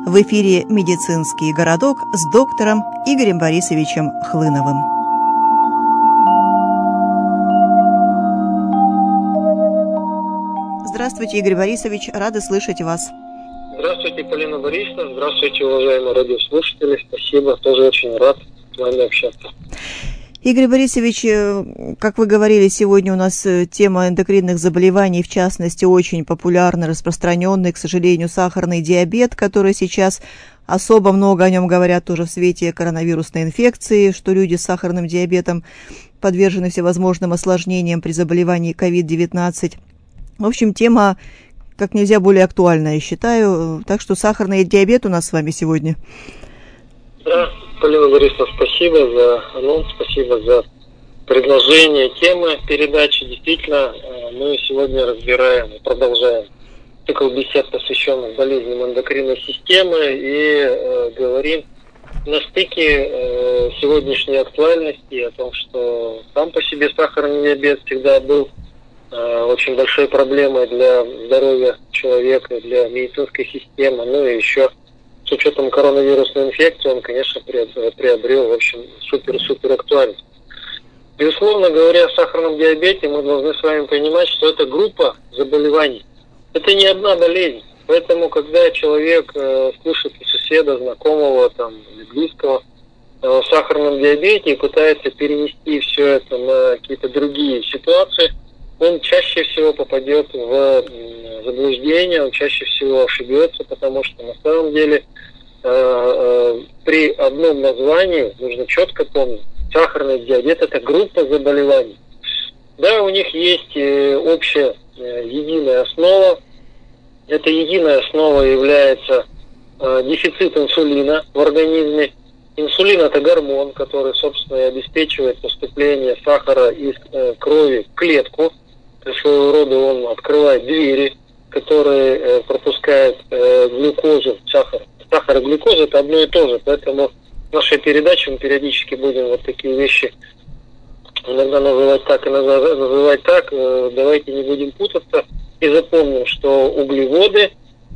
В эфире «Медицинский городок» с доктором Игорем Борисовичем Хлыновым. Здравствуйте, Игорь Борисович, рада слышать вас. Здравствуйте, Полина Борисовна, здравствуйте, уважаемые радиослушатели, спасибо, тоже очень рад с вами общаться. Игорь Борисович, как вы говорили, сегодня у нас тема эндокринных заболеваний, в частности, очень популярный, распространенный, к сожалению, сахарный диабет, который сейчас особо много о нем говорят тоже в свете коронавирусной инфекции, что люди с сахарным диабетом подвержены всевозможным осложнениям при заболевании COVID-19. В общем, тема как нельзя более актуальная, я считаю. Так что сахарный диабет у нас с вами сегодня. Да, Полина Борисовна, спасибо за анонс, спасибо за предложение темы передачи. Действительно, мы сегодня разбираем и продолжаем цикл бесед, посвященных болезням эндокринной системы, и говорим на стыке сегодняшней актуальности о том, что сам по себе сахарный диабет всегда был очень большой проблемой для здоровья человека, для медицинской системы, ну и еще с учетом коронавирусной инфекции он, конечно, приобрел, в общем, супер-супер актуальность. Безусловно, говоря о сахарном диабете, мы должны с вами понимать, что это группа заболеваний. Это не одна болезнь. Поэтому, когда человек слышит у соседа, знакомого там, или близкого о сахарном диабете и пытается перенести все это на какие-то другие ситуации, он чаще всего попадет в заблуждение, он чаще всего ошибется, потому что на самом деле при одном названии нужно четко помнить: сахарный диабет – это группа заболеваний. Да, у них есть общая единая основа. Эта единая основа является дефицит инсулина в организме. Инсулин – это гормон, который, собственно, и обеспечивает поступление сахара из крови в клетку. То есть, своего рода он открывает двери, которые пропускают глюкозу, сахар. Сахар и глюкоза – это одно и то же, поэтому в нашей передаче мы периодически будем вот такие вещи иногда называть так и называть так. Давайте не будем путаться и запомним, что углеводы,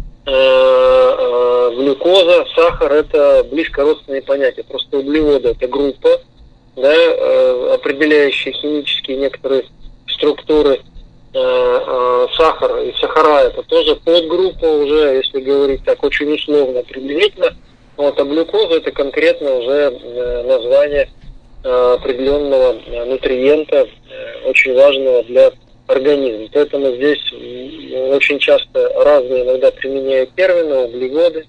глюкоза, сахар – это близко родственные понятия. Просто углеводы – это группа, да, определяющая химические некоторые структуры. Сахар и сахара – это тоже подгруппа уже, если говорить так очень условно, приблизительно. Вот, а глюкоза – это конкретно уже название определенного нутриента, очень важного для организма. Поэтому здесь очень часто разные иногда применяют термины: углеводы,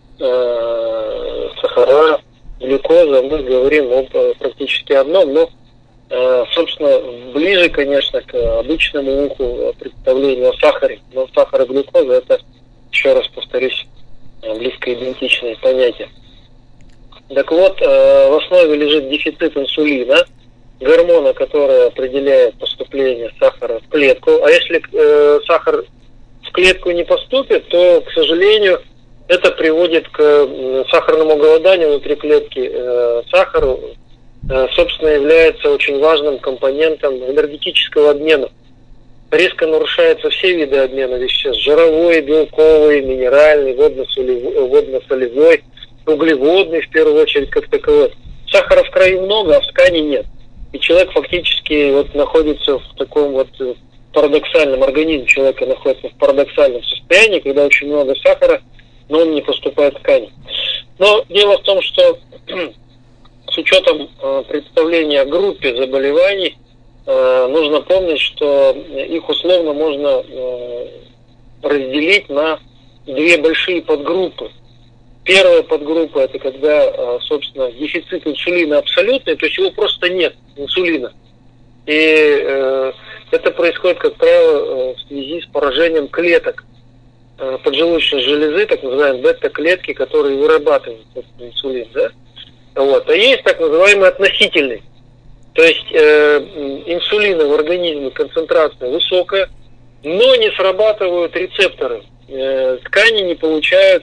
сахара, глюкоза. Мы говорим об практически одном, но собственно, ближе, конечно, к обычному уху представлению о сахаре. Но сахар и глюкоза – это, еще раз повторюсь, близко идентичные понятия. Так вот, в основе лежит дефицит инсулина, гормона, который определяет поступление сахара в клетку. А если сахар в клетку не поступит, то, к сожалению, это приводит к сахарному голоданию внутри клетки. Сахару, собственно, является очень важным компонентом энергетического обмена. Резко нарушаются все виды обмена веществ: жировой, белковый, минеральный, водно-солевой, углеводный, в первую очередь, как таковой. Сахара в крови много, а в ткани нет. И человек фактически вот находится в таком вот парадоксальном, организм человека находится в парадоксальном состоянии, когда очень много сахара, но он не поступает в ткани. Но дело в том, что с учетом представления о группе заболеваний, нужно помнить, что их условно можно разделить на две большие подгруппы. Первая подгруппа – это когда, собственно, дефицит инсулина абсолютный, то есть его просто нет, инсулина. И это происходит, как правило, в связи с поражением клеток поджелудочной железы, так называемые бета-клетки, которые вырабатывают инсулин, да? Вот. А есть так называемый относительный. То есть инсулина в организме концентрация высокая, но не срабатывают рецепторы. Ткани не получают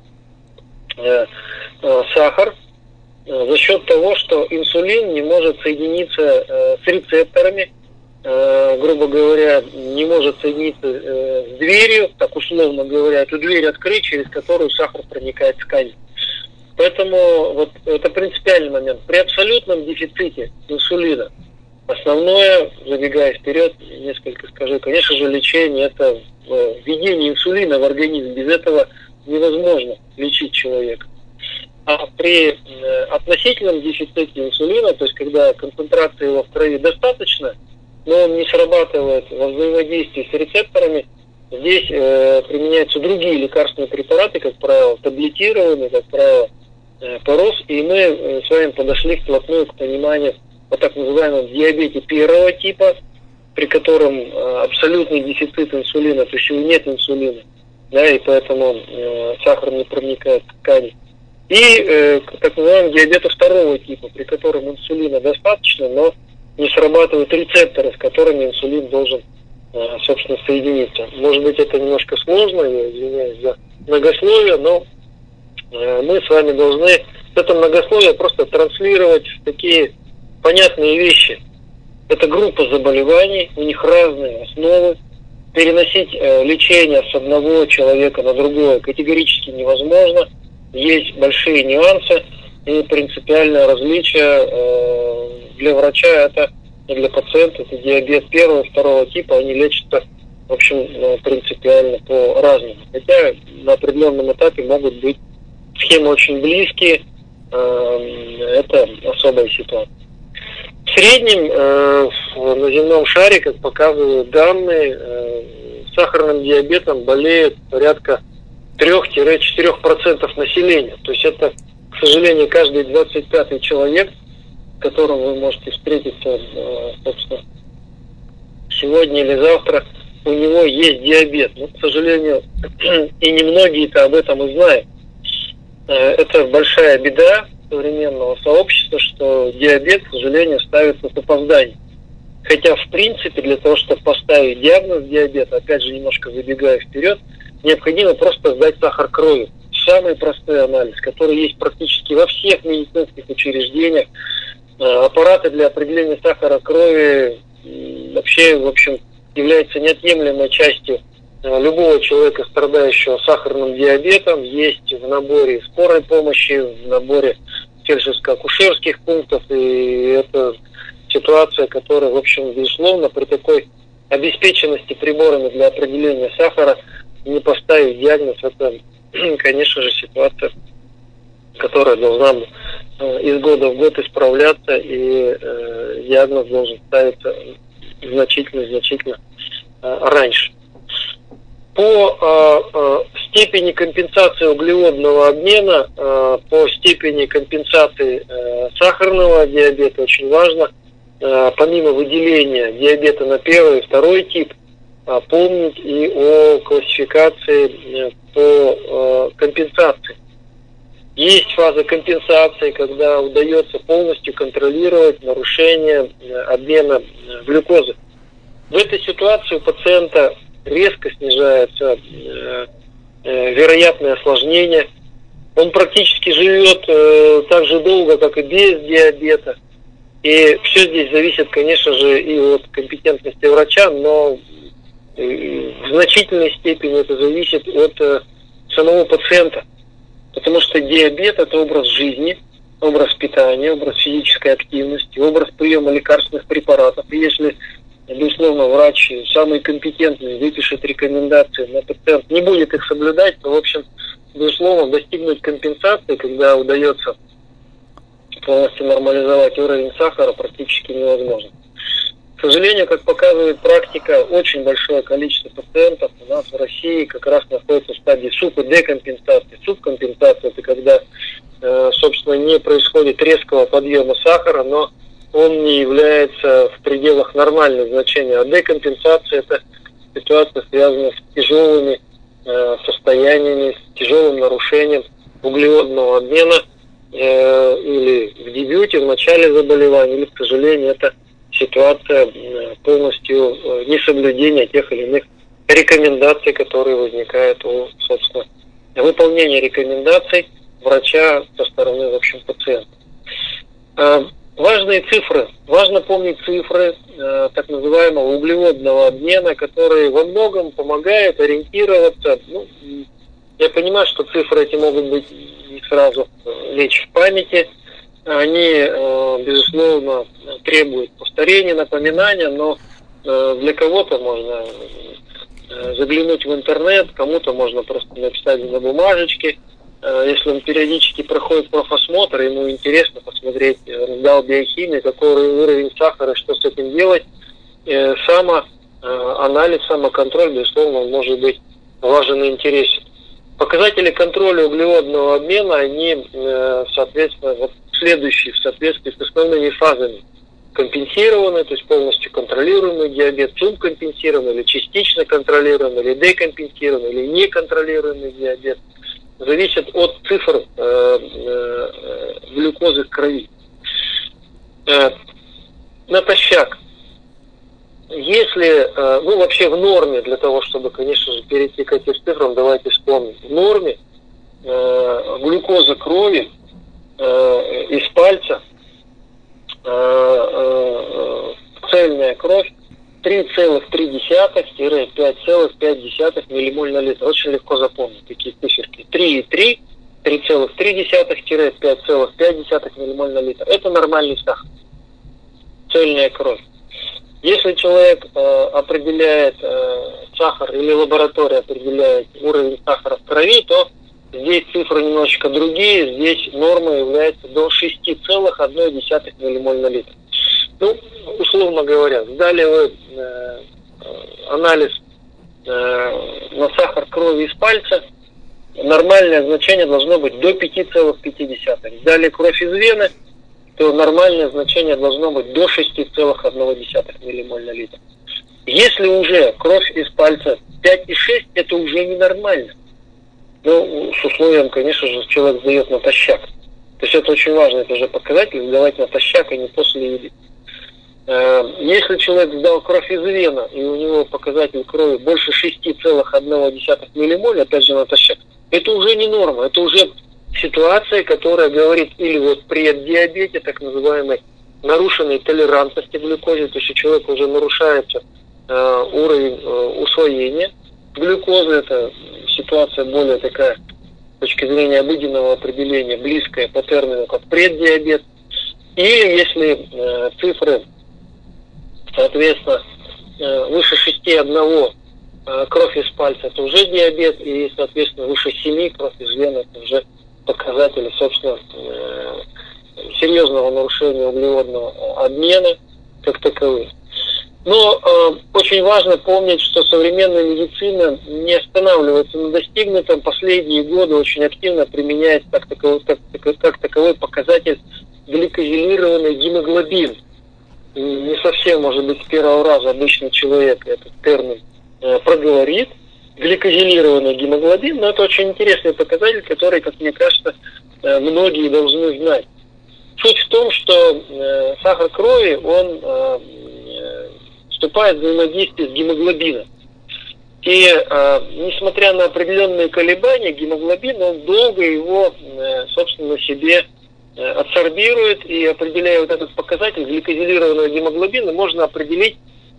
сахар за счет того, что инсулин не может соединиться с рецепторами грубо говоря, не может соединиться с дверью, так условно говоря, эту дверь открыть, через которую сахар проникает в ткань. Поэтому вот это принципиальный момент. При абсолютном дефиците инсулина основное, забегая вперед, несколько скажу, конечно же, лечение – это введение инсулина в организм. Без этого невозможно лечить человека. А при относительном дефиците инсулина, то есть когда концентрация его в крови достаточно, но он не срабатывает во взаимодействии с рецепторами, здесь применяются другие лекарственные препараты, как правило, таблетированные, как правило, ПОРОС, и мы с вами подошли вплотную к пониманию о так называемом диабете первого типа, при котором абсолютный дефицит инсулина, то есть нет инсулина, да, и поэтому сахар не проникает в ткани. И так называемому диабету второго типа, при котором инсулина достаточно, но не срабатывают рецепторы, с которыми инсулин должен, собственно, соединиться. Может быть, это немножко сложно, я извиняюсь за многословие, но мы с вами должны это многословие просто транслировать в такие понятные вещи. Это группа заболеваний, у них разные основы. Переносить лечение с одного человека на другое категорически невозможно. Есть большие нюансы и принципиальное различие для врача это и для пациента, это диабет первого и второго типа, они лечатся, в общем, принципиально по-разному. Хотя на определенном этапе могут быть схемы очень близкие, это особая ситуация. В среднем на земном шаре, как показывают данные, сахарным диабетом болеет порядка 3-4% населения. То есть это, к сожалению, каждый 25-й человек, с которым вы можете встретиться, собственно, сегодня или завтра, у него есть диабет. Но, к сожалению, и немногие-то об этом и знают. Это большая беда современного сообщества, что диабет, к сожалению, ставится с опозданием. Хотя, в принципе, для того, чтобы поставить диагноз диабета, опять же, немножко забегая вперед, необходимо просто сдать сахар крови. Самый простой анализ, который есть практически во всех медицинских учреждениях. Аппараты для определения сахара крови вообще, в общем, являются неотъемлемой частью любого человека, страдающего сахарным диабетом. Есть в наборе скорой помощи, в наборе фельдшерско-акушерских пунктов. И это ситуация, которая, в общем, безусловно, при такой обеспеченности приборами для определения сахара не поставить диагноз, это, конечно же, ситуация, которая должна из года в год исправляться, и диагноз должен ставиться значительно раньше. По степени компенсации углеводного обмена, по степени компенсации сахарного диабета очень важно, помимо выделения диабета на первый и второй тип, помнить и о классификации по компенсации. Есть фаза компенсации, когда удается полностью контролировать нарушение обмена глюкозы. В этой ситуации у пациента резко снижается вероятное осложнение. Он практически живет так же долго, как и без диабета. И все здесь зависит, конечно же, и от компетентности врача, но в значительной степени это зависит от самого пациента. Потому что диабет – это образ жизни, образ питания, образ физической активности, образ приема лекарственных препаратов. И если, безусловно, врач самый компетентный выпишет рекомендации, но пациент не будет их соблюдать, то, в общем, безусловно, достигнуть компенсации, когда удается полностью нормализовать уровень сахара, практически невозможно. К сожалению, как показывает практика, очень большое количество пациентов у нас в России как раз находится в стадии суп- и декомпенсации. Субкомпенсация – это когда, собственно, не происходит резкого подъема сахара, но он не является в пределах нормальных значений. А декомпенсация – это ситуация, связанная с тяжелыми состояниями, с тяжелым нарушением углеводного обмена или в дебюте, в начале заболевания, или, к сожалению, это ситуация полностью несоблюдения тех или иных рекомендаций, которые возникают у, собственно, выполнения рекомендаций врача со стороны, в общем, пациента. Важные цифры. Важно помнить цифры так называемого углеводного обмена, которые во многом помогают ориентироваться. Я понимаю, что цифры эти могут быть не сразу лечь в памяти. Они, безусловно, требуют повторения, напоминания, но для кого-то можно заглянуть в интернет, кому-то можно просто написать на бумажечке. Если он периодически проходит профосмотр, ему интересно посмотреть раздел биохимии, какой уровень сахара, что с этим делать. Самоанализ, самоконтроль, безусловно, он может быть важен и интересен. Показатели контроля углеводного обмена, они, соответственно, следующие в соответствии с основными фазами. Компенсированный, то есть полностью контролируемый диабет, субкомпенсированный или частично контролируемый, или декомпенсированный, или неконтролируемый диабет. Зависит от цифр глюкозы в крови. Натощак. Если, вообще в норме, для того, чтобы, конечно же, перейти к этим цифрам, давайте вспомним. В норме глюкоза крови из пальца, цельная кровь, 3,3-5,5 миллимоль на литр. Очень легко запомнить такие циферки. 3,3, 3,3-5,5 миллимоль на литр. Это нормальный сахар. Цельная кровь. Если человек определяет сахар или лаборатория определяет уровень сахара в крови, то здесь цифры немножечко другие. Здесь норма является до 6,1 миллимоль на литр. Условно говоря, сдали вы анализ на сахар крови из пальца, нормальное значение должно быть до 5,5. Сдали кровь из вены, то нормальное значение должно быть до 6,1 миллимоль на литр. Если уже кровь из пальца 5,6, это уже ненормально. С условием, конечно же, человек сдает натощак. То есть это очень важно, это же показатель, сдавать натощак, а не после еды. Если человек сдал кровь из вены, и у него показатель крови больше 6,1 миллимоль, опять же натощак, это уже не норма, это уже ситуация, которая говорит или при диабете, так называемой нарушенной толерантности к глюкозе, то есть у человека уже нарушается уровень усвоения глюкозы, это ситуация более такая, с точки зрения обыденного определения, близкая по термину, как преддиабет. Или если цифры, соответственно, выше 6,1 кровь из пальца, это уже диабет, и, соответственно, выше 7 кровь из вены, это уже показатели, собственно, серьезного нарушения углеводного обмена как таковых. Но очень важно помнить, что современная медицина не останавливается на достигнутом. Последние годы очень активно применяется как таковой показатель гликозилированный гемоглобин. Не совсем, может быть, с первого раза обычный человек этот термин проговорит. Гликозилированный гемоглобин, но это очень интересный показатель, который, как мне кажется, многие должны знать. Суть в том, что сахар крови, он вступает в взаимодействие с гемоглобином. И несмотря на определенные колебания, гемоглобин, он долго его, собственно, себе адсорбирует, и определяя этот показатель гликозилированного гемоглобина, можно определить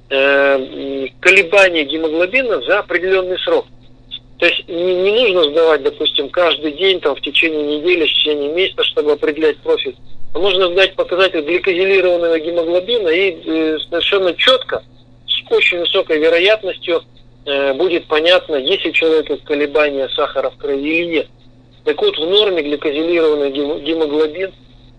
колебания гемоглобина за определенный срок. То есть не нужно сдавать, допустим, каждый день, в течение недели, в течение месяца, чтобы определять профиль. Можно сдать показатель гликозилированного гемоглобина, и совершенно четко, с очень высокой вероятностью будет понятно, есть у человека колебания сахара в крови или нет. Так вот, в норме гликозилированный гемоглобин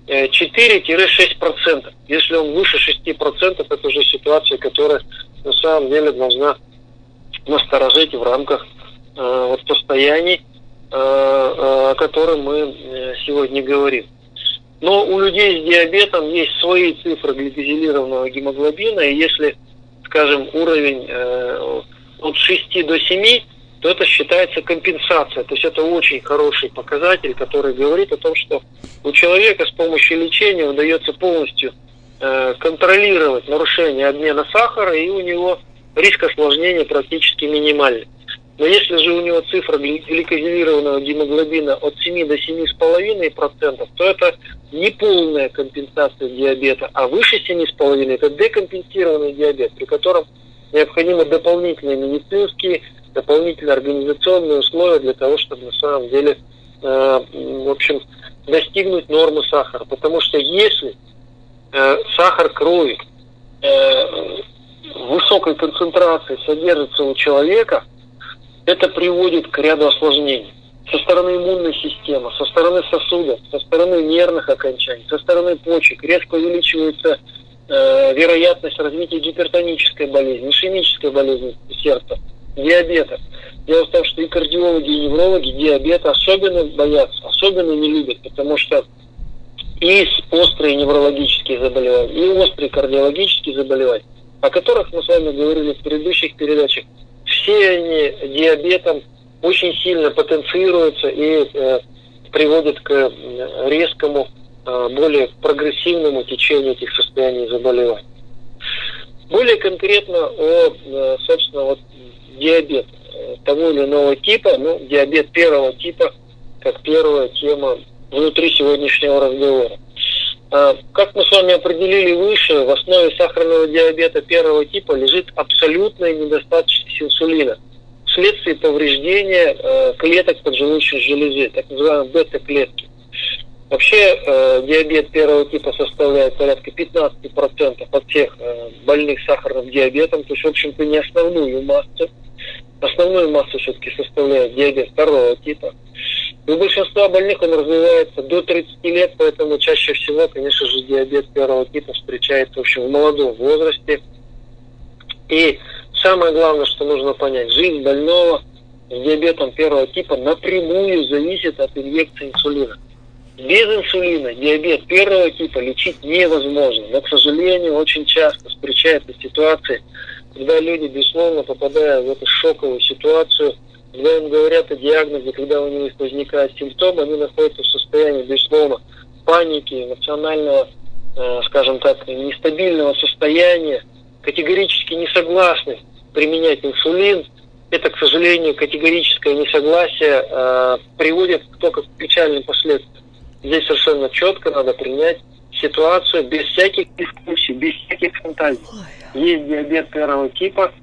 4-6%. Если он выше 6%, это уже ситуация, которая на самом деле должна насторожить в рамках состояний, о котором мы сегодня говорим. Но у людей с диабетом есть свои цифры гликозилированного гемоглобина, и если, скажем, уровень от 6 до 7, то это считается компенсация. То есть это очень хороший показатель, который говорит о том, что у человека с помощью лечения удается полностью контролировать нарушение обмена сахара, и у него риск осложнений практически минимальный. Но если же у него цифра гликозилированного гемоглобина от 7 до 7,5%, то это не полная компенсация диабета, а выше 7,5% это декомпенсированный диабет, при котором необходимы дополнительные медицинские, дополнительные организационные условия для того, чтобы на самом деле, в общем, достигнуть нормы сахара. Потому что если сахар крови в высокой концентрации содержится у человека, это приводит к ряду осложнений. Со стороны иммунной системы, со стороны сосудов, со стороны нервных окончаний, со стороны почек резко увеличивается вероятность развития гипертонической болезни, ишемической болезни сердца, диабета. Дело в том, что и кардиологи, и неврологи диабета особенно боятся, особенно не любят, потому что и острые неврологические заболевания, и острые кардиологические заболевания, о которых мы с вами говорили в предыдущих передачах, все они диабетом очень сильно потенцируются и приводят к резкому, более прогрессивному течению этих состояний заболеваний. Более конкретно о, собственно, вот диабете того или иного типа, диабет первого типа, как первая тема внутри сегодняшнего разговора. Как мы с вами определили выше, в основе сахарного диабета первого типа лежит абсолютная недостаточность инсулина вследствие повреждения клеток поджелудочной железы, так называемые бета-клетки. Вообще диабет первого типа составляет порядка 15% от всех больных сахарным диабетом, то есть, в общем-то, не основную массу. Основную массу все-таки составляет диабет второго типа. У большинства больных он развивается до 30 лет, поэтому чаще всего, конечно же, диабет первого типа встречается, в общем, в молодом возрасте. И самое главное, что нужно понять, жизнь больного с диабетом первого типа напрямую зависит от инъекции инсулина. Без инсулина диабет первого типа лечить невозможно. Но, к сожалению, очень часто встречаются ситуации, когда люди, безусловно, попадая в эту шоковую ситуацию, когда им говорят о диагнозе, когда у них возникают симптомы, они находятся в состоянии, безусловно, паники, эмоционального, скажем так, нестабильного состояния, категорически не согласны применять инсулин. Это, к сожалению, категорическое несогласие приводит только к печальным последствиям. Здесь совершенно четко надо принять ситуацию без всяких дискуссий, без всяких фантазий. Есть диабет первого типа,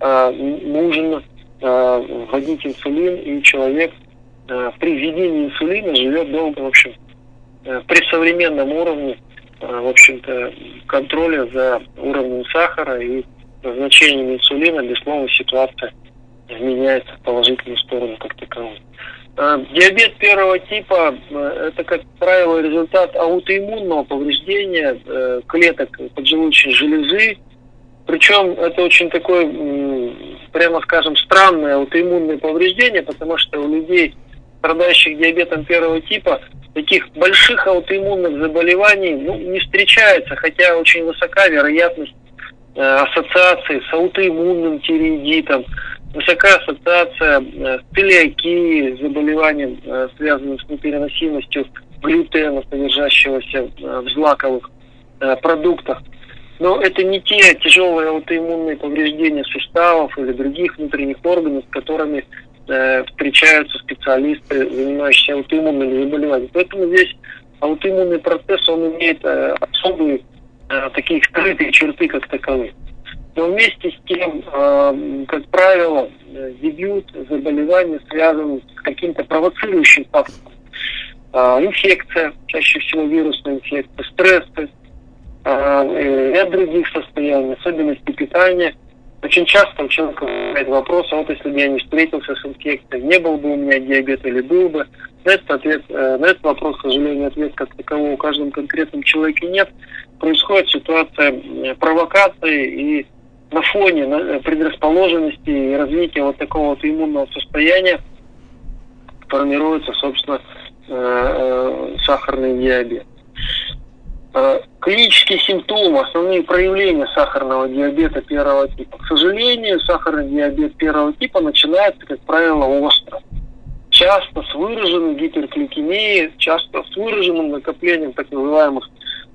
нужно вводить инсулин, и человек при введении инсулина живет долго, в общем, при современном уровне, в общем-то, контроля за уровнем сахара и назначением инсулина, безусловно, ситуация меняется в положительную сторону как таковую. Диабет первого типа – это, как правило, результат аутоиммунного повреждения клеток поджелудочной железы. Причем это очень такое, прямо скажем, странное аутоиммунное повреждение, потому что у людей, страдающих диабетом первого типа, таких больших аутоиммунных заболеваний не встречается, хотя очень высока вероятность ассоциации с аутоиммунным тиреоидитом, высока ассоциация с целиакией, заболеванием, связанным с непереносимостью глютена, содержащегося в злаковых продуктах. Но это не те тяжелые аутоиммунные повреждения суставов или других внутренних органов, с которыми встречаются специалисты, занимающиеся аутоиммунными заболеваниями. Поэтому здесь аутоиммунный процесс, он имеет особые такие скрытые черты как таковые. Но вместе с тем, как правило, дебют заболевания связан с каким-то провоцирующим фактором. Инфекция, чаще всего вирусная инфекция, стрессы, ряд других состояний, особенности питания. Очень часто у человека возникает вопрос, а вот если бы я не встретился с инфекцией, не был бы у меня диабет или был бы. На этот вопрос, к сожалению, ответ как такового у каждом конкретном человеке нет. Происходит ситуация провокации, и на фоне предрасположенности и развития вот такого вот иммунного состояния формируется, собственно, сахарный диабет. Клинические симптомы, основные проявления сахарного диабета первого типа. К сожалению, сахарный диабет первого типа начинается, как правило, остро. Часто с выраженной гипергликемией, часто с выраженным накоплением так называемых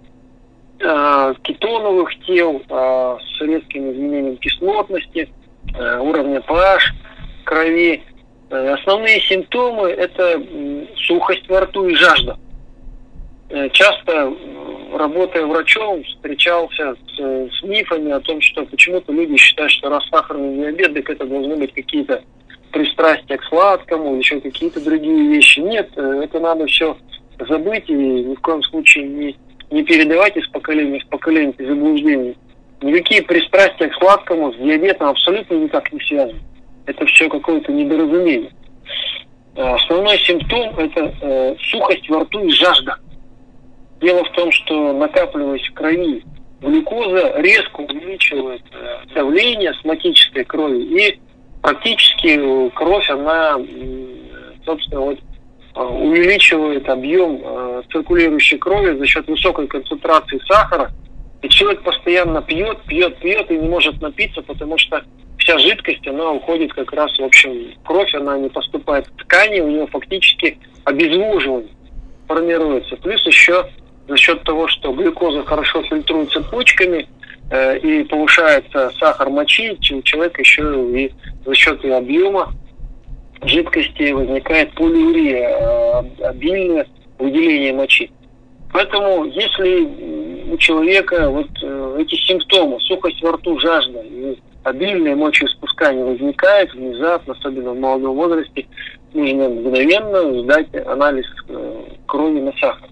кетоновых тел, с резким изменением кислотности, уровня pH. крови. Основные симптомы – это сухость во рту и жажда. Часто, работая врачом, встречался с мифами о том, что почему-то люди считают, что раз сахарный диабет, так это должны быть какие-то пристрастия к сладкому, еще какие-то другие вещи. Нет, это надо все забыть и ни в коем случае не передавать из поколения в поколение эти заблуждения. Никакие пристрастия к сладкому с диабетом абсолютно никак не связаны. Это все какое-то недоразумение. Основной симптом – это сухость во рту и жажда. Дело в том, что накапливаясь в крови, глюкоза резко увеличивает давление осмотической крови, и практически кровь, она, собственно, увеличивает объем циркулирующей крови за счет высокой концентрации сахара. И человек постоянно пьет и не может напиться, потому что вся жидкость, она уходит как раз, в общем, кровь, она не поступает в ткани, у него фактически обезвоживание формируется. Плюс еще за счет того, что глюкоза хорошо фильтруется почками и повышается сахар мочи, у человека еще и за счет объема жидкости возникает полиурия, обильное выделение мочи. Поэтому, если у человека эти симптомы, сухость во рту, жажда и обильное мочеиспускание возникает внезапно, особенно в молодом возрасте, нужно мгновенно сдать анализ крови на сахар.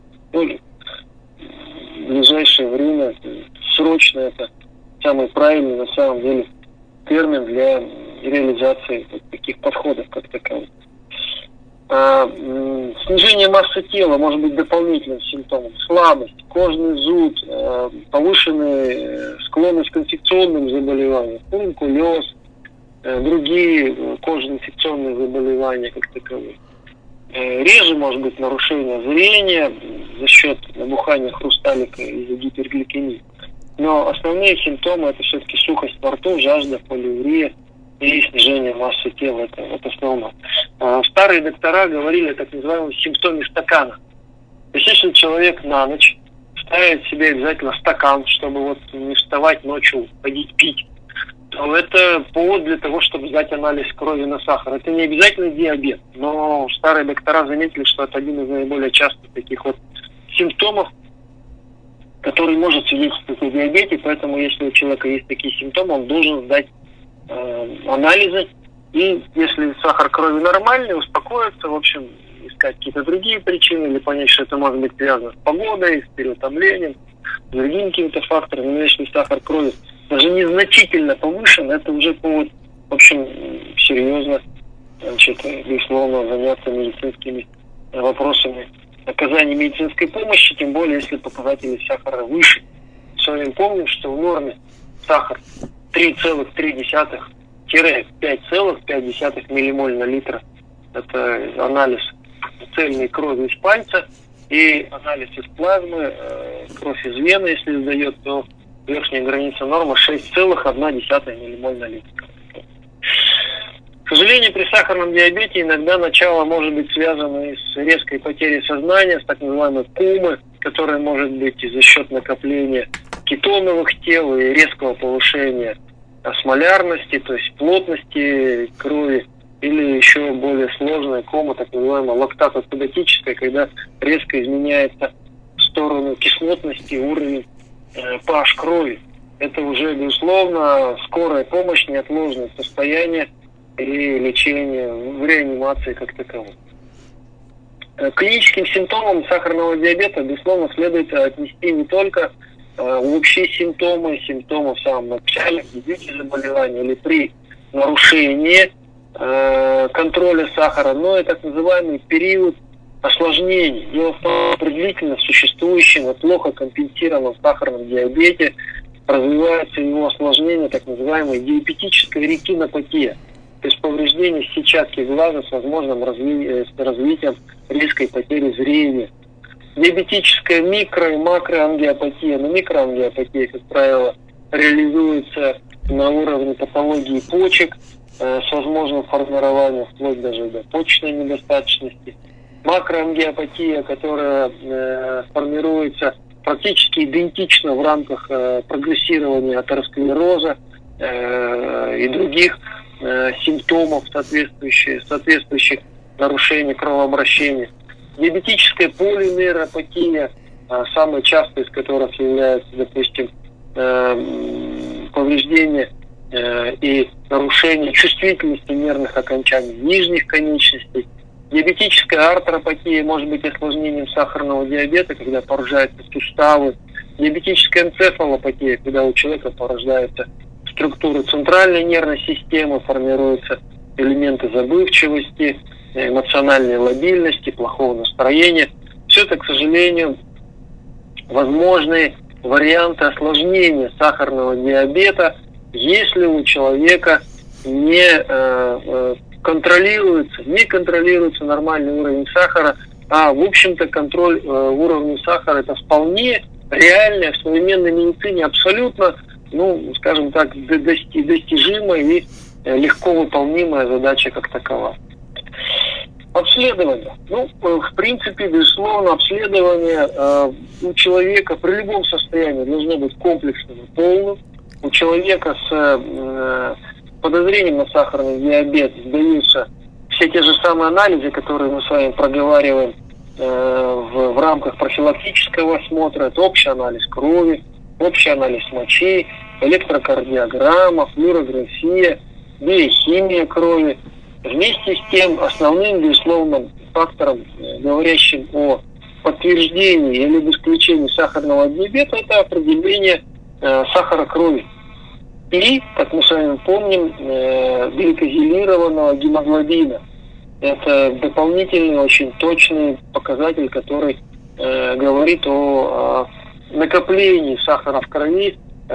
В ближайшее время срочно это самый правильный на самом деле термин для реализации таких подходов как таковых. Снижение массы тела может быть дополнительным симптомом. Слабость, кожный зуд, повышенная склонность к инфекционным заболеваниям, фурункулез, другие кожно-инфекционные заболевания как таковые. Реже может быть нарушение зрения за счет набухания хрусталика из-за гипергликемии. Но основные симптомы – это все-таки сухость во рту, жажда, полиурия и снижение массы тела. Это основное. Старые доктора говорили о так называемом симптоме стакана. То есть если человек на ночь ставит себе обязательно стакан, чтобы не вставать ночью, ходить пить, то это повод для того, чтобы сдать анализ крови на сахар. Это не обязательно диабет, но старые доктора заметили, что это один из наиболее частых таких симптомов, который может свидетельствовать о диабете, поэтому если у человека есть такие симптомы, он должен сдать анализы, и если сахар крови нормальный, успокоиться, в общем, искать какие-то другие причины, или понять, что это может быть связано с погодой, с переутомлением, с другими какими-то факторами. Но если сахар крови даже незначительно повышен, это уже повод, в общем, серьезно, безусловно, заняться медицинскими вопросами оказания медицинской помощи, тем более, если показатели сахара выше. С вами помним, что в норме сахар 3,3-5,5 миллимоль на литр. Это анализ цельной крови из пальца и анализ из плазмы, кровь из вены, если сдает, то верхняя граница нормы 6,1 миллимоль на литр. К сожалению, при сахарном диабете иногда начало может быть связано и с резкой потерей сознания, с так называемой комы, которая может быть и за счет накопления кетоновых тел и резкого повышения осмолярности, то есть плотности крови, или еще более сложная кома, так называемая лактатоацидотическая, когда резко изменяется в сторону кислотности уровень pH крови. Это уже, безусловно, скорая помощь, неотложное состояние и лечение в реанимации как таковой. К клиническим симптомам сахарного диабета, безусловно, следует отнести не только общие симптомы в самом начале, в дебюте заболевания или при нарушении контроля сахара, но и так называемый период осложнений. Дело в том, что при длительно существующем и плохо компенсированном сахарном диабете развивается его осложнение, так называемая диабетическая ретинопатия, то есть повреждение сетчатки глаза с возможным развитием резкой потери зрения. Диабетическая микро- и макроангиопатия. Но микроангиопатия, как правило, реализуется на уровне патологии почек с возможным формированием вплоть даже до почечной недостаточности. Макроангиопатия, которая формируется практически идентично в рамках прогрессирования атеросклероза и других симптомов соответствующих нарушений кровообращения. Диабетическая полинейропатия, самая частая из которых является, допустим, повреждение и нарушение чувствительности нервных окончаний нижних конечностей. Диабетическая артропатия может быть осложнением сахарного диабета, когда порождаются суставы. Диабетическая энцефалопатия, когда у человека порождаются структуры центральной нервной системы, формируются элементы забывчивости, эмоциональной лобильности, плохого настроения. Все это, к сожалению, возможные варианты осложнения сахарного диабета, если у человека не контролируется нормальный уровень сахара, а, в общем-то, контроль уровня сахара – это вполне реальная в современной медицине абсолютно, скажем так, достижимая и легко выполнимая задача как такова. Обследование. В принципе, безусловно, обследование у человека при любом состоянии должно быть комплексным и полным. У человека с подозрением на сахарный диабет сдаются все те же самые анализы, которые мы с вами проговариваем в рамках профилактического осмотра. Это общий анализ крови, общий анализ мочи, электрокардиограмма, флюорография, биохимия крови. Вместе с тем, основным, безусловно, фактором, говорящим о подтверждении или об исключении сахарного диабета, это определение сахара крови. И, как мы с вами помним, гликозилированного гемоглобина. Это дополнительный, очень точный показатель, который говорит о накоплении сахара в крови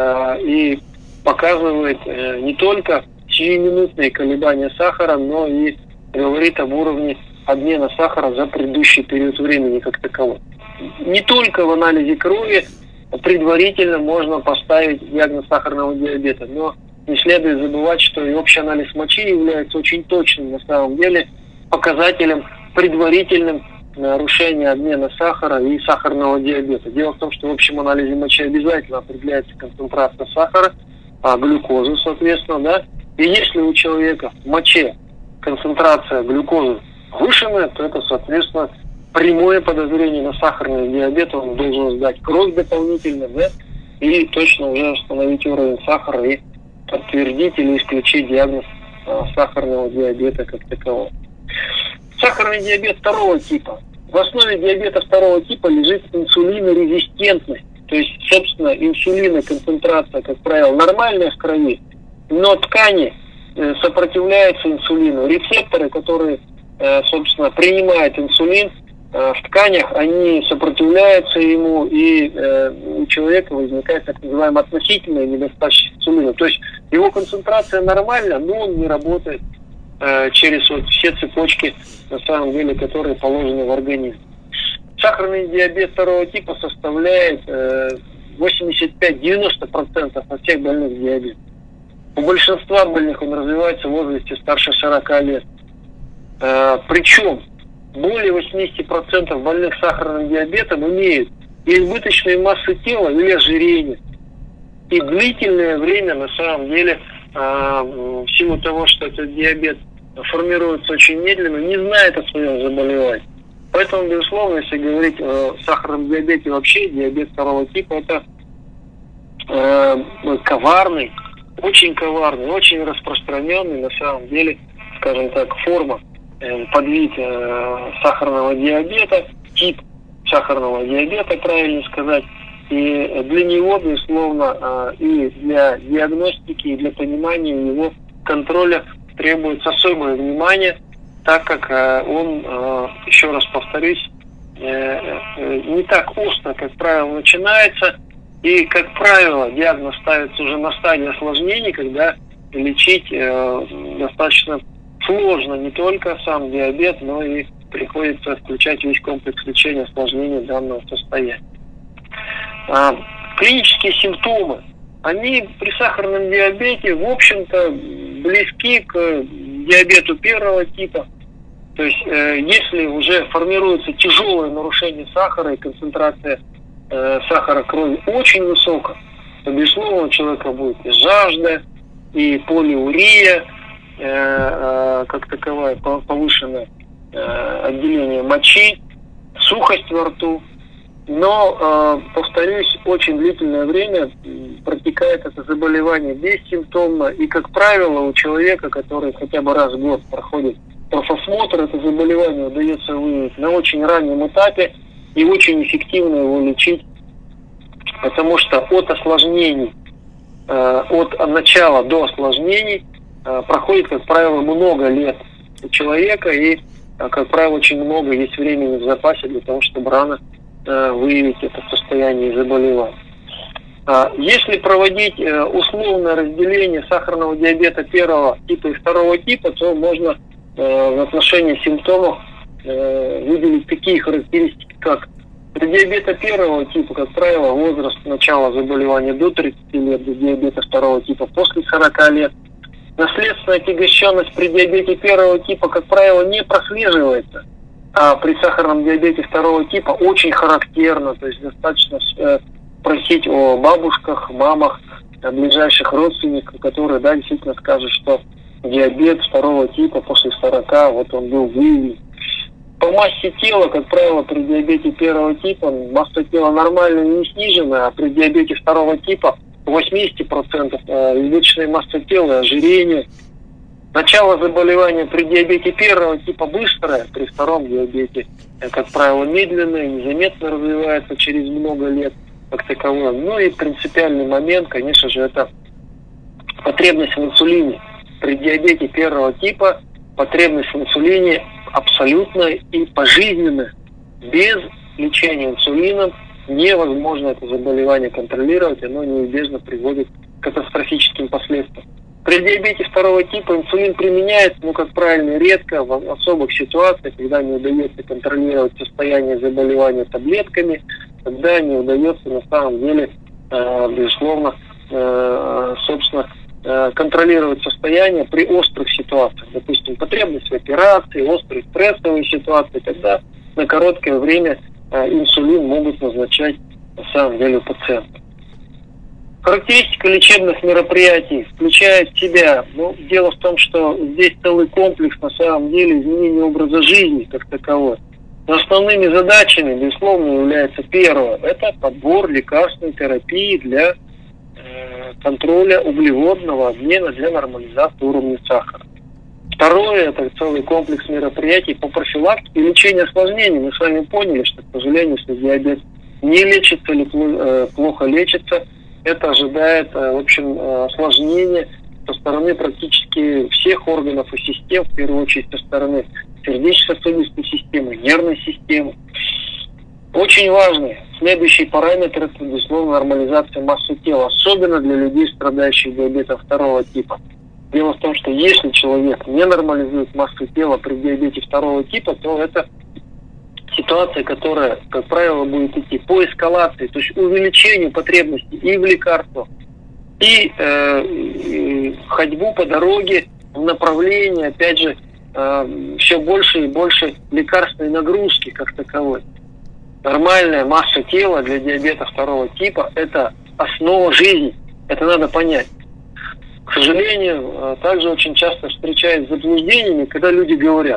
и показывает не только сиюминутные колебания сахара, но и говорит об уровне обмена сахара за предыдущий период времени как таковой. Не только в анализе крови предварительно можно поставить диагноз сахарного диабета, но не следует забывать, что и общий анализ мочи является очень точным на самом деле показателем предварительным нарушения обмена сахара и сахарного диабета. Дело в том, что в общем анализе мочи обязательно определяется концентрация сахара, глюкозы, соответственно, да. И если у человека в моче концентрация глюкозы повышенная, то это, соответственно, прямое подозрение на сахарный диабет, он должен сдать кровь дополнительно, да, и точно уже установить уровень сахара и подтвердить или исключить диагноз сахарного диабета как такового. Сахарный диабет второго типа. В основе диабета второго типа лежит инсулинорезистентность. То есть, собственно, инсулина концентрация, как правило, нормальная в крови, но ткани сопротивляются инсулину. Рецепторы, которые, собственно, принимают инсулин, в тканях они сопротивляются ему, и у человека возникает так называемая относительная недостаточность инсулина. То есть его концентрация нормальна, но он не работает через все цепочки, на самом деле, которые положены в организм. Сахарный диабет второго типа составляет 85-90% от всех больных диабетом. У большинства больных он развивается в возрасте старше 40 лет. Причем более 80% больных сахарным диабетом имеют избыточную массу тела или ожирение. И длительное время, на самом деле, в силу того, что этот диабет формируется очень медленно, не знает о своем заболевании. Поэтому, безусловно, если говорить о сахарном диабете вообще, диабет второго типа, это коварный, очень распространенный, на самом деле, скажем так, форма, подвид сахарного диабета, тип сахарного диабета, правильно сказать. И для него, безусловно, и для диагностики, и для понимания его контроля требуется особое внимание, так как он, еще раз повторюсь, не так остро, как правило, начинается. И, как правило, диагноз ставится уже на стадии осложнений, когда лечить достаточно сложно не только сам диабет, но и приходится включать весь комплекс лечения осложнений данного состояния. Клинические симптомы, они при сахарном диабете, в общем-то, близки к диабету первого типа. То есть, если уже формируется тяжелое нарушение сахара и концентрация сахара крови очень высокая, то, безусловно, у человека будет и жажда, и полиурия, как таковое повышенное отделение мочи, сухость во рту. Но, повторюсь, очень длительное время протекает это заболевание бессимптомно. И, как правило, у человека, который хотя бы раз в год проходит профосмотр, это заболевание удается выявить на очень раннем этапе и очень эффективно его лечить. Потому что от осложнений, от начала до осложнений проходит, как правило, много лет у человека. И, как правило, очень много есть времени в запасе для того, чтобы рано выявить это состояние заболевания. Если проводить условное разделение сахарного диабета первого типа и второго типа, то можно в отношении симптомов выделить такие характеристики, как при диабете первого типа, как правило, возраст начала заболевания до 30 лет, до диабета второго типа после 40 лет. Наследственная отягощенность при диабете первого типа, как правило, не прослеживается. А при сахарном диабете второго типа очень характерно, то есть достаточно спросить о бабушках, мамах, ближайших родственников, которые, да, действительно скажут, что диабет второго типа после 40, вот он был выявлен. По массе тела, как правило, при диабете первого типа масса тела нормальная, не снижена, а при диабете второго типа 80% избыточная масса тела и ожирение. Начало заболевания при диабете первого типа быстрое, при втором диабете, как правило, медленное, незаметно развивается через много лет, как таковое. Ну и принципиальный момент, конечно же, это потребность в инсулине. При диабете первого типа потребность в инсулине абсолютная и пожизненная. Без лечения инсулином невозможно это заболевание контролировать, оно неизбежно приводит к катастрофическим последствиям. При диабете второго типа инсулин применяется, как правильно, редко, в особых ситуациях, когда не удается контролировать состояние заболевания таблетками, когда не удается на самом деле, безусловно, собственно, контролировать состояние при острых ситуациях. Допустим, потребность в операции, острые стрессовые ситуации, когда на короткое время инсулин могут назначать на самом деле пациентам. Характеристика лечебных мероприятий включает в себя, дело в том, что здесь целый комплекс, на самом деле, изменения образа жизни как таковой. Но основными задачами, безусловно, является первое, это подбор лекарственной терапии для контроля углеводного обмена, для нормализации уровня сахара. Второе, это целый комплекс мероприятий по профилактике и лечению осложнений. Мы с вами поняли, что, к сожалению, если диабет не лечится или плохо лечится, это ожидает, в общем, осложнения со стороны практически всех органов и систем, в первую очередь со стороны сердечно-сосудистой системы, нервной системы. Очень важный следующий параметр – это, безусловно, нормализация массы тела, особенно для людей, страдающих диабетом второго типа. Дело в том, что если человек не нормализует массу тела при диабете второго типа, то это ситуация, которая, как правило, будет идти по эскалации, то есть увеличению потребностей и в лекарствах, и ходьбу по дороге в направлении, опять же, все больше и больше лекарственной нагрузки как таковой. Нормальная масса тела для диабета второго типа – это основа жизни, это надо понять. К сожалению, также очень часто встречаюсь с заблуждениями, когда люди говорят,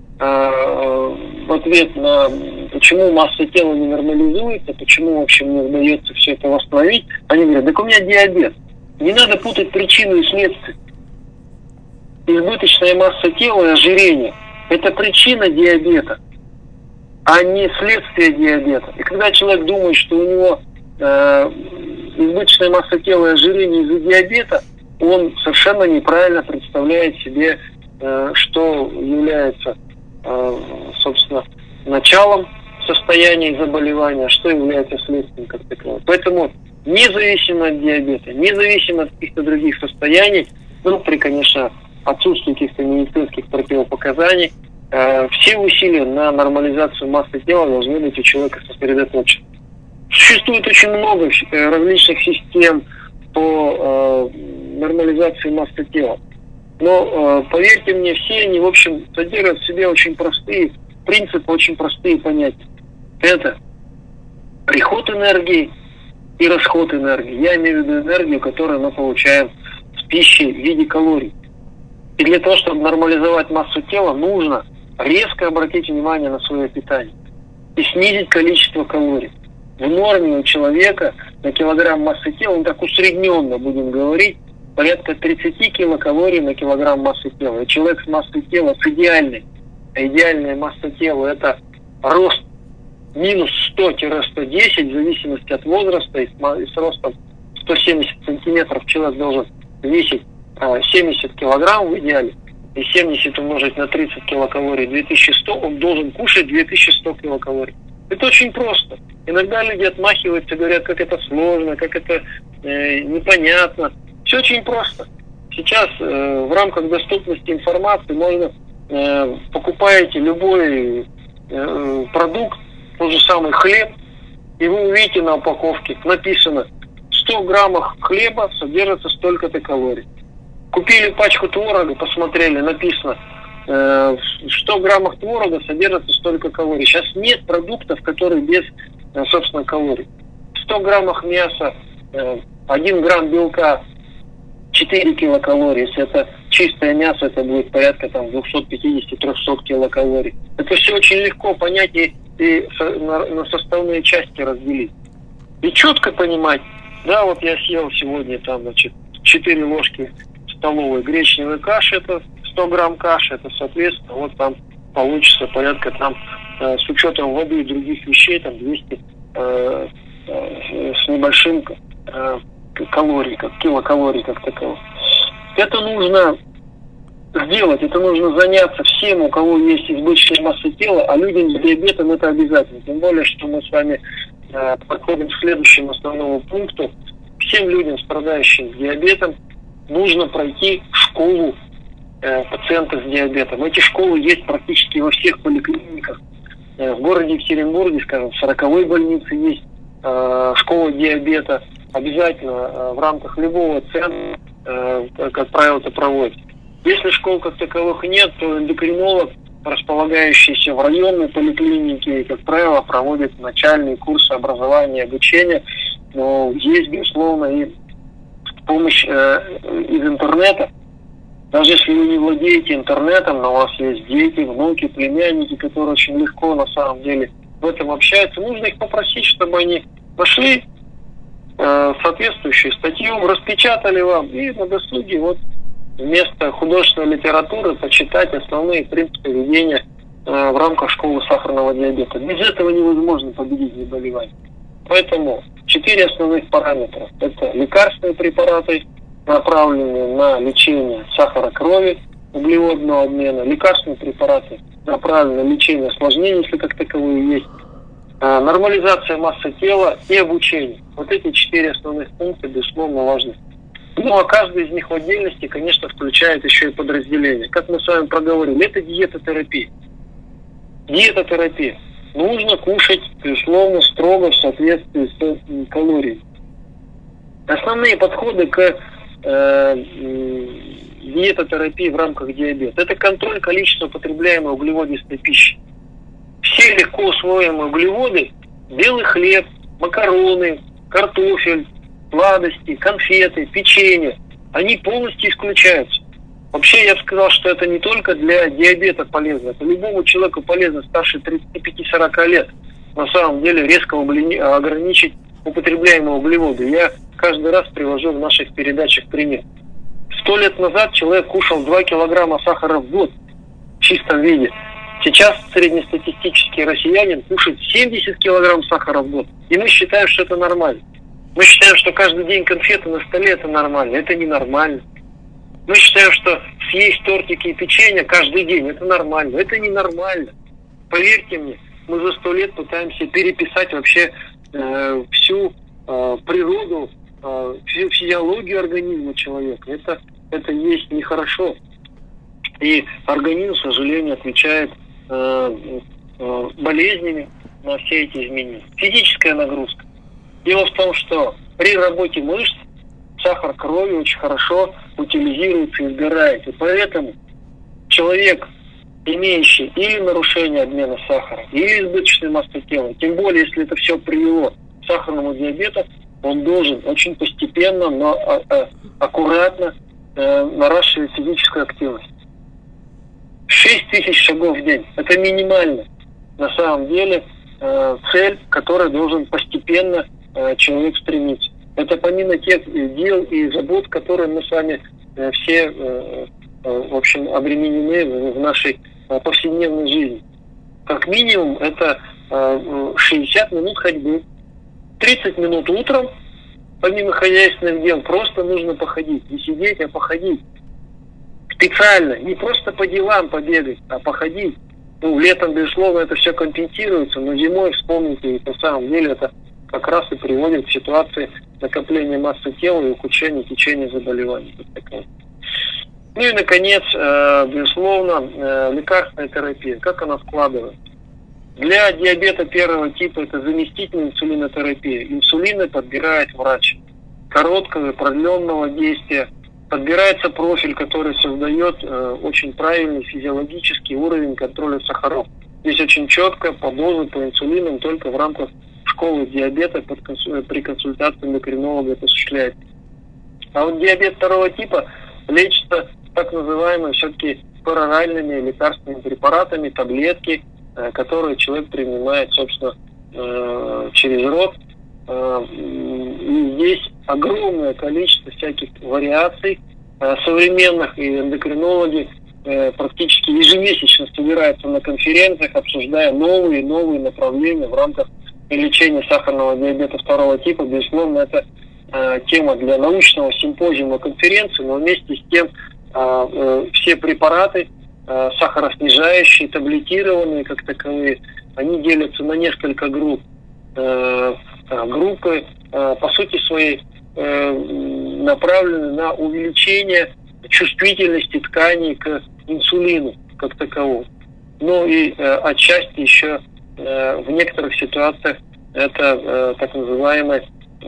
в ответ на почему масса тела не нормализуется, почему, в общем, не удается все это восстановить, они говорят, так у меня диабет. Не надо путать причину и следствие. Избыточная масса тела и ожирение – это причина диабета, а не следствие диабета. И когда человек думает, что у него избыточная масса тела и ожирение из-за диабета, он совершенно неправильно представляет себе, что является, собственно, началом состояния заболевания, что является следствием как такового. Поэтому независимо от диабета, независимо от каких-то других состояний, при, конечно, отсутствии каких-то медицинских противопоказаний, все усилия на нормализацию массы тела должны быть у человека сосредоточены. Существует очень много различных систем по нормализации массы тела. Но, поверьте мне, все они, в общем, содержат в себе очень простые принципы, очень простые понятия. Это приход энергии и расход энергии. Я имею в виду энергию, которую мы получаем с пищей в виде калорий. И для того, чтобы нормализовать массу тела, нужно резко обратить внимание на свое питание и снизить количество калорий. В норме у человека на килограмм массы тела, он так усредненно будем говорить, порядка 30 килокалорий на килограмм массы тела. И человек с массой тела, с идеальной, идеальная масса тела, это рост минус 100-110, в зависимости от возраста, и с ростом 170 сантиметров человек должен весить 70 килограмм в идеале, и 70 умножить на 30 килокалорий, 2100, он должен кушать 2100 килокалорий. Это очень просто. Иногда люди отмахиваются, говорят, как это сложно, как это непонятно. Все очень просто. Сейчас в рамках доступности информации можно, покупаете любой продукт, тот же самый хлеб, и вы увидите на упаковке, написано, в 100 граммах хлеба содержится столько-то калорий. Купили пачку творога, посмотрели, написано, в 100 граммах творога содержится столько калорий. Сейчас нет продуктов, которые без, собственно, калорий. В 100 граммах мяса 1 грамм белка 4 килокалорий. Если это чистое мясо, это будет порядка 250-300 килокалорий. Это все очень легко понять и на составные части разделить. И четко понимать, да, вот я съел сегодня 4 ложки столовой гречневой каши, это 100 грамм каши, это, соответственно, вот там получится порядка с учетом воды и других вещей, 200 с небольшим калорий, килокалорий как таковых. Это нужно сделать, это нужно заняться всем, у кого есть избыточная масса тела, а людям с диабетом это обязательно. Тем более, что мы с вами подходим к следующему основному пункту. Всем людям, страдающим диабетом, нужно пройти школу пациентов с диабетом. Эти школы есть практически во всех поликлиниках. В городе Екатеринбурге, скажем, в 40-й больнице есть школа диабета. Обязательно в рамках любого центра, как правило, это проводится. Если школ как таковых нет, то эндокринолог, располагающийся в районной поликлинике, как правило, проводит начальные курсы образования и обучения. Но есть, безусловно, и помощь из интернета. Даже если вы не владеете интернетом, но у вас есть дети, внуки, племянники, которые очень легко на самом деле в этом общаются, нужно их попросить, чтобы они нашли соответствующую статью, распечатали вам и на досуге вместо художественной литературы почитать основные принципы ведения в рамках школы сахарного диабета. Без этого невозможно победить заболевание. Поэтому 4 основных параметра. Это лекарственные препараты, направленные на лечение сахара крови, углеводного обмена, лекарственные препараты, направленные на лечение осложнений, если как таковые есть, нормализация массы тела и обучение. Вот эти 4 основных пункта, безусловно, важны. Ну, а каждый из них в отдельности, конечно, включает еще и подразделения. Как мы с вами проговорили, это диетотерапия. Диетотерапия. Нужно кушать, безусловно, строго в соответствии с калориями. Основные подходы к диетотерапии в рамках диабета. Это контроль количества потребляемой углеводистой пищи. Все легко усвоимые углеводы, белый хлеб, макароны, картофель, сладости, конфеты, печенье, они полностью исключаются. Вообще я бы сказал, что это не только для диабета полезно, это любому человеку полезно старше 35-40 лет. На самом деле резко ограничить употребляемые углеводы. Я каждый раз привожу в наших передачах пример. 100 лет назад человек кушал 2 килограмма сахара в год в чистом виде. Сейчас среднестатистический россиянин кушает 70 килограмм сахара в год. И мы считаем, что это нормально. Мы считаем, что каждый день конфеты на столе это нормально. Это ненормально. Мы считаем, что съесть тортики и печенье каждый день это нормально. Это ненормально. Поверьте мне, мы за 100 лет пытаемся переписать вообще всю природу, всю физиологию организма человека. Это есть нехорошо. И организм, к сожалению, отвечает болезнями на все эти изменения. Физическая нагрузка. Дело в том, что при работе мышц сахар крови очень хорошо утилизируется и сгорает. И поэтому человек, имеющий или нарушение обмена сахара, или избыточной массы тела, тем более, если это все привело к сахарному диабету, он должен очень постепенно, но аккуратно наращивать физическую активность. 6000 шагов в день. Это минимально. На самом деле цель, к которой должен постепенно человек стремиться. Это помимо тех дел и забот, которые мы с вами все, в общем, обременены в нашей повседневной жизни. Как минимум, это 60 минут ходьбы. 30 минут утром, помимо хозяйственных дел, просто нужно походить. Не сидеть, а походить. Специально. Не просто по делам побегать, а походить. Ну, летом, безусловно, это все компенсируется, но зимой, вспомните, и на самом деле это как раз и приводит к ситуации накопления массы тела и ухудшения течения заболеваний. Ну и, наконец, безусловно, лекарственная терапия. Как она складывается? Для диабета первого типа это заместительная инсулинотерапия. Инсулины подбирает врач. Короткого, продленного действия. Подбирается профиль, который создает очень правильный физиологический уровень контроля сахаров. Здесь очень четко по дозу, по инсулинам, только в рамках школы диабета при консультации эндокринолога это осуществляется. А вот диабет второго типа лечится так называемыми все-таки пероральными лекарственными препаратами, таблетки, которые человек принимает, собственно, через рот. И здесь огромное количество всяких вариаций современных, и эндокринологи практически ежемесячно собираются на конференциях, обсуждая новые направления в рамках лечения сахарного диабета второго типа. Безусловно, это тема для научного симпозиума, конференции, но вместе с тем все препараты сахароснижающие, таблетированные как таковые, они делятся на несколько групп. Группы, по сути своей, направлены на увеличение чувствительности тканей к инсулину как таковому. Ну и отчасти еще в некоторых ситуациях это так называемые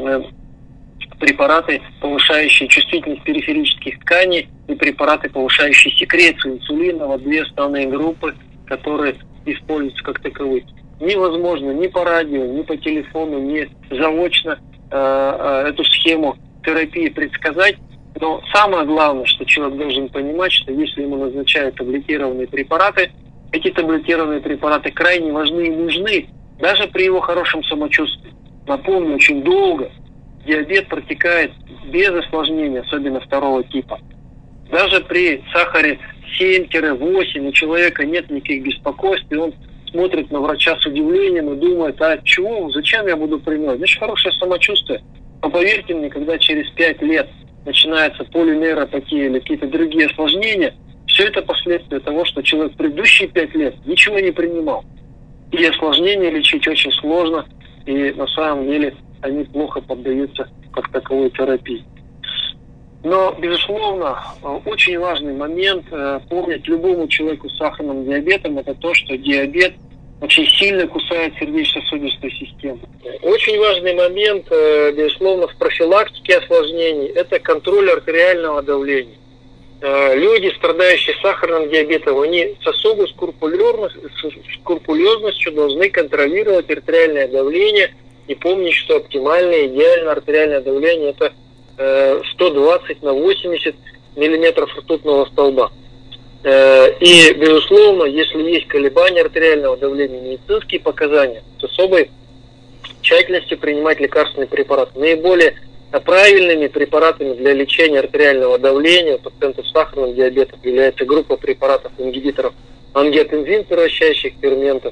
препараты, повышающие чувствительность периферических тканей, и препараты, повышающие секрецию инсулина. Вот две основные группы, которые используются как таковые. Невозможно ни по радио, ни по телефону, ни заочно эту схему терапии предсказать. Но самое главное, что человек должен понимать, что если ему назначают таблетированные препараты, эти таблетированные препараты крайне важны и нужны, даже при его хорошем самочувствии. Напомню, очень долго диабет протекает без осложнений, особенно второго типа. Даже при сахаре 7-8 у человека нет никаких беспокойств, и он смотрит на врача с удивлением и думает, а чего, зачем я буду принимать? Значит, хорошее самочувствие. Но поверьте мне, когда через 5 лет начинается полинейропатия или какие-то другие осложнения, все это последствия того, что человек в предыдущие 5 лет ничего не принимал. И осложнения лечить очень сложно, и на самом деле они плохо поддаются как таковой терапии. Но, безусловно, очень важный момент помнить любому человеку с сахарным диабетом, это то, что диабет очень сильно кусает сердечно-сосудистую систему. Очень важный момент, безусловно, в профилактике осложнений, это контроль артериального давления. Люди, страдающие сахарным диабетом, они с особой скрупулезностью должны контролировать артериальное давление и помнить, что оптимальное, идеальное артериальное давление – это 120 на 80 миллиметров ртутного столба. И, безусловно, если есть колебания артериального давления, медицинские показания, с особой тщательностью принимать лекарственные препараты. Наиболее правильными препаратами для лечения артериального давления у пациентов с сахарным диабетом является группа препаратов ингибиторов ангиотензин превращающих ферментов.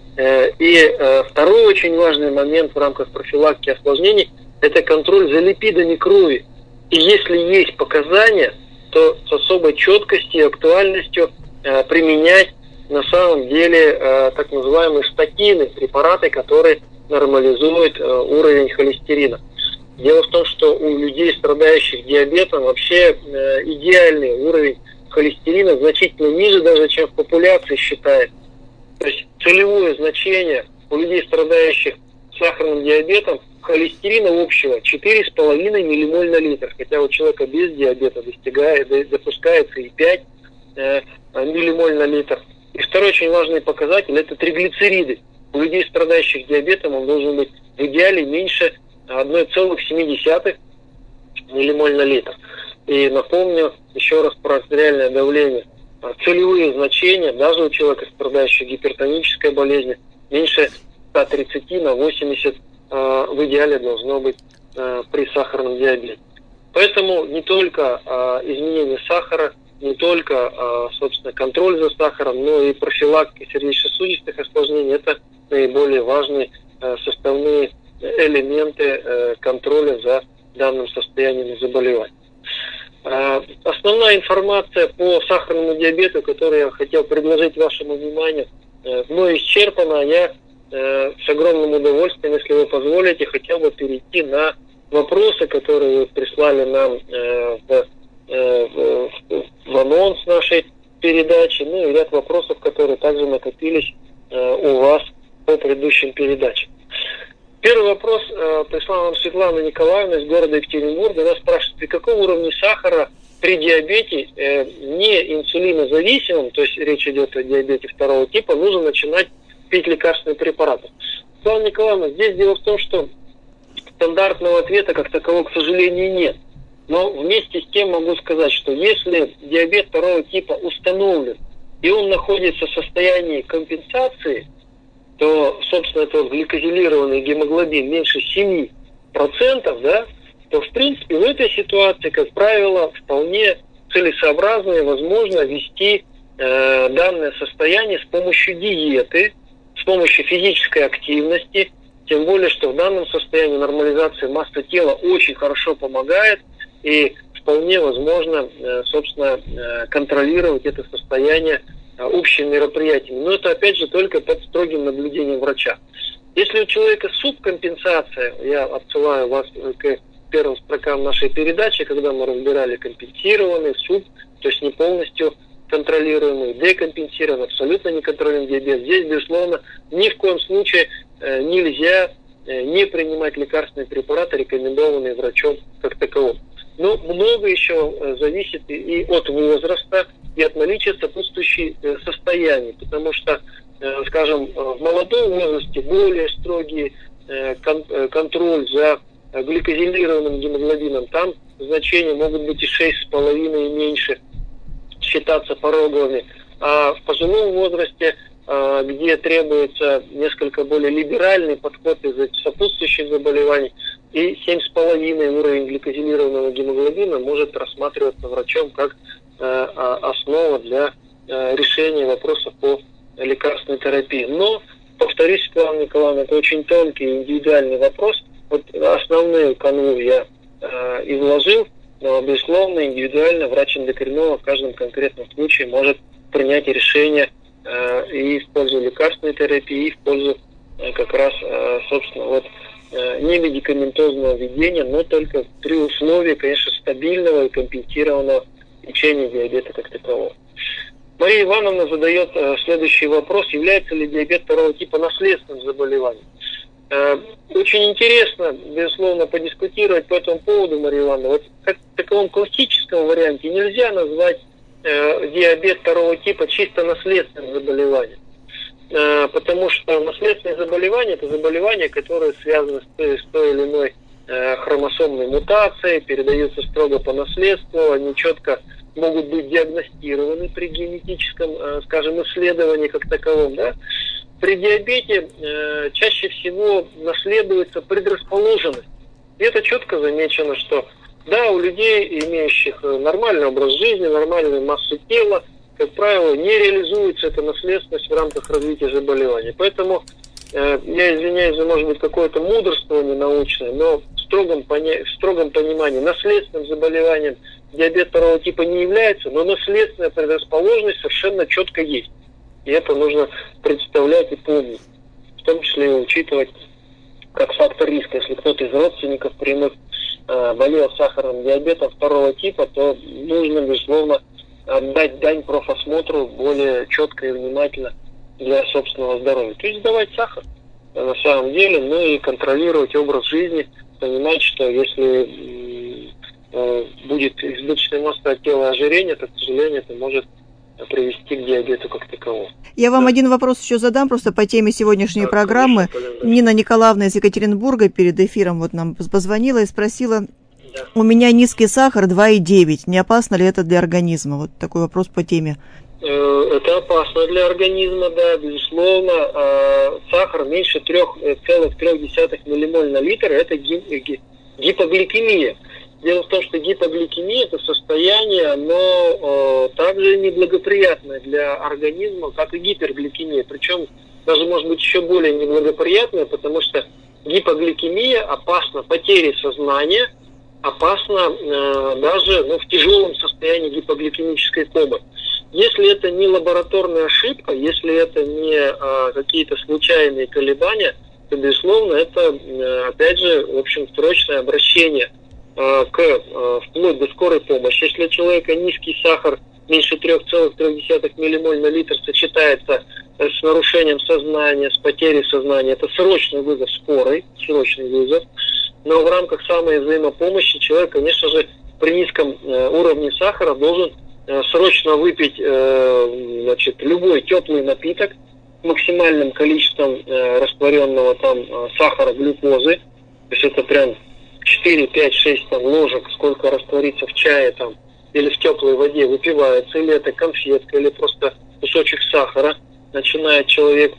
И второй очень важный момент в рамках профилактики осложнений – это контроль за липидами крови. И если есть показания, то с особой четкостью и актуальностью применять на самом деле так называемые статины, препараты, которые нормализуют уровень холестерина. Дело в том, что у людей, страдающих диабетом, вообще идеальный уровень холестерина значительно ниже даже, чем в популяции считается. То есть целевое значение у людей, страдающих сахарным диабетом, холестерина общего 4,5 миллимоль на литр, хотя у человека без диабета допускается и 5 миллимоль на литр. И второй очень важный показатель – это триглицериды. У людей, страдающих диабетом, он должен быть в идеале меньше 1,7 миллимоль на литр. И напомню еще раз про артериальное давление. Целевые значения, даже у человека, страдающего гипертонической болезнью, меньше 130 на 80 в идеале должно быть при сахарном диабете. Поэтому не только изменение сахара, не только, собственно, контроль за сахаром, но и профилактика сердечно-сосудистых осложнений – это наиболее важные составные элементы контроля за данным состоянием заболевания. Основная информация по сахарному диабету, которую я хотел предложить вашему вниманию, мной исчерпана. Я с огромным удовольствием, если вы позволите, хотел бы перейти на вопросы, которые вы прислали нам в анонс нашей передачи, ну и ряд вопросов, которые также накопились у вас по предыдущим передачам. Первый вопрос прислала нам Светлана Николаевна из города Екатеринбурга. Она спрашивает, при каком уровне сахара при диабете не инсулинозависимом, то есть речь идет о диабете второго типа, нужно начинать пить лекарственные препараты. Светлана Николаевна, здесь дело в том, что стандартного ответа как такового, к сожалению, нет. Но вместе с тем могу сказать, что если диабет второго типа установлен, и он находится в состоянии компенсации, то, собственно, это гликозилированный гемоглобин меньше 7%, да, то, в принципе, в этой ситуации, как правило, вполне целесообразно и возможно вести данное состояние с помощью диеты, с помощью физической активности, тем более, что в данном состоянии нормализация массы тела очень хорошо помогает, и вполне возможно, собственно, контролировать это состояние общими мероприятиями. Но это, опять же, только под строгим наблюдением врача. Если у человека субкомпенсация, я отсылаю вас к первым строкам нашей передачи, когда мы разбирали компенсированный, суб, то есть не полностью контролируемый, декомпенсированный, абсолютно неконтролируемый диабет. Здесь, безусловно, ни в коем случае нельзя не принимать лекарственные препараты, рекомендованные врачом как таковым. Но много еще зависит и от возраста, и от наличия сопутствующих состояний, потому что, скажем, в молодом возрасте более строгий контроль за гликозилированным гемоглобином, там значения могут быть и 6,5 и меньше, считаться пороговыми, а в пожилом возрасте, где требуется несколько более либеральный подход из-за сопутствующих заболеваний, и 7,5 уровень гликозилированного гемоглобина может рассматриваться врачом как основа для решения вопросов по лекарственной терапии. Но, повторюсь, Светлана Николаевна, это очень тонкий индивидуальный вопрос. Вот основную канву я изложил, но, безусловно, индивидуально врач-эндокринолог в каждом конкретном случае может принять решение и в пользу лекарственной терапии, и в пользу как раз, собственно, вот не медикаментозного введения, но только при условии, конечно, стабильного и компенсированного лечения диабета как такового. Мария Ивановна задает следующий вопрос. Является ли диабет второго типа наследственным заболеванием? Очень интересно, безусловно, подискутировать по этому поводу, Мария Ивановна. Вот как в таком классическом варианте нельзя назвать диабет второго типа чисто наследственным заболеванием. Потому что наследственные заболевания – это заболевания, которые связаны с той или иной хромосомной мутацией, передаются строго по наследству, они четко могут быть диагностированы при генетическом, скажем, исследовании как таковом. Да? При диабете чаще всего наследуется предрасположенность. И это четко замечено, что да, у людей, имеющих нормальный образ жизни, нормальную массу тела, как правило, не реализуется эта наследственность в рамках развития заболевания. Поэтому, я извиняюсь за, может быть, какое-то мудрствование научное, но в строгом понимании наследственным заболеванием диабет второго типа не является, но наследственная предрасположенность совершенно четко есть. И это нужно представлять и помнить, в том числе и учитывать как фактор риска. Если кто-то из родственников прямых болел сахарным диабетом второго типа, то нужно, безусловно, отдать дань профосмотру более четко и внимательно для собственного здоровья. То есть сдавать сахар на самом деле, ну и контролировать образ жизни, понимать, что если будет избыточная масса тела и ожирение, то, к сожалению, это может привести к диабету как таковому. Я вам один вопрос еще задам, просто по теме сегодняшней программы. Конечно, Нина Николаевна из Екатеринбурга перед эфиром вот нам позвонила и спросила, Да. У меня низкий сахар 2,9. Не опасно ли это для организма? Вот такой вопрос по теме. Это опасно для организма, да, безусловно. Сахар меньше 3,3 миллимоль на литр – это гипогликемия. Дело в том, что гипогликемия – это состояние, оно также неблагоприятное для организма, как и гипергликемия. Причем даже, может быть, еще более неблагоприятное, потому что гипогликемия опасна потерей сознания, опасна даже в тяжелом состоянии гипогликемической комы. Если это не лабораторная ошибка, если это не какие-то случайные колебания, то, безусловно, это, опять же, в общем, срочное обращение вплоть до скорой помощи. Если у человека низкий сахар меньше 3,3 миллимоль на литр сочетается с нарушением сознания, с потерей сознания, это срочный вызов скорой, срочный вызов. Но в рамках самой взаимопомощи человек, конечно же, при низком уровне сахара должен срочно выпить любой теплый напиток с максимальным количеством растворенного там сахара, глюкозы. То есть это прям 4, 5, 6 там, ложек, сколько растворится в чае там, или в теплой воде выпивается, или это конфетка, или просто кусочек сахара. Начинает человек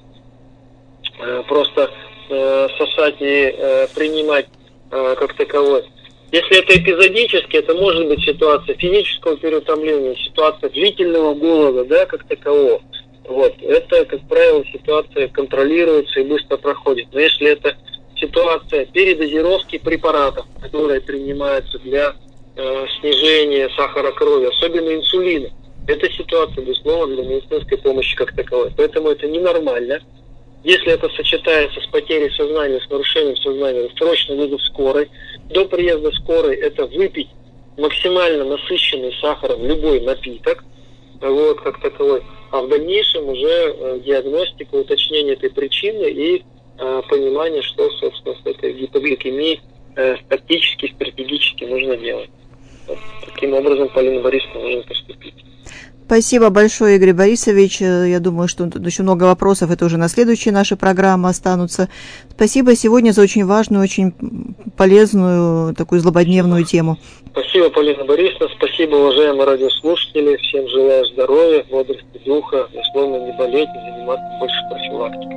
просто сосать и принимать как таковой. Если это эпизодически, это может быть ситуация физического переутомления, ситуация длительного голода, да, как такового. Вот. Это, как правило, ситуация контролируется и быстро проходит. Но если это ситуация передозировки препаратов, которые принимаются для снижения сахара крови, особенно инсулина, эта ситуация, безусловно, для медицинской помощи как таковой. Поэтому это ненормально. Если это сочетается с потерей сознания, с нарушением сознания, срочно вызов скорой. До приезда скорой это выпить максимально насыщенный сахаром любой напиток, вот, как таковой. А в дальнейшем уже диагностика, уточнение этой причины и понимание, что, собственно, с этой гипогликемией тактически, стратегически нужно делать. Вот, таким образом, Полина Борисовна, нужно поступить. Спасибо большое, Игорь Борисович. Я думаю, что тут еще много вопросов, это уже на следующей нашей программе останутся. Спасибо сегодня за очень важную, очень полезную, такую злободневную тему. Спасибо, Полина Борисовна. Спасибо, уважаемые радиослушатели. Всем желаю здоровья, бодрости духа, условно не болеть, не заниматься больше профилактикой.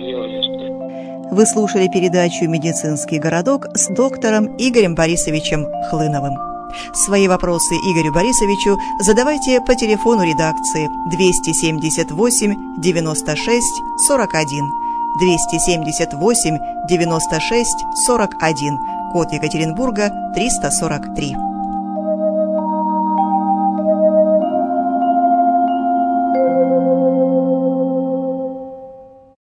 Вы слушали передачу «Медицинский городок» с доктором Игорем Борисовичем Хлыновым. Свои вопросы Игорю Борисовичу задавайте по телефону редакции 278 96 41, 278 96 41, код Екатеринбурга 343.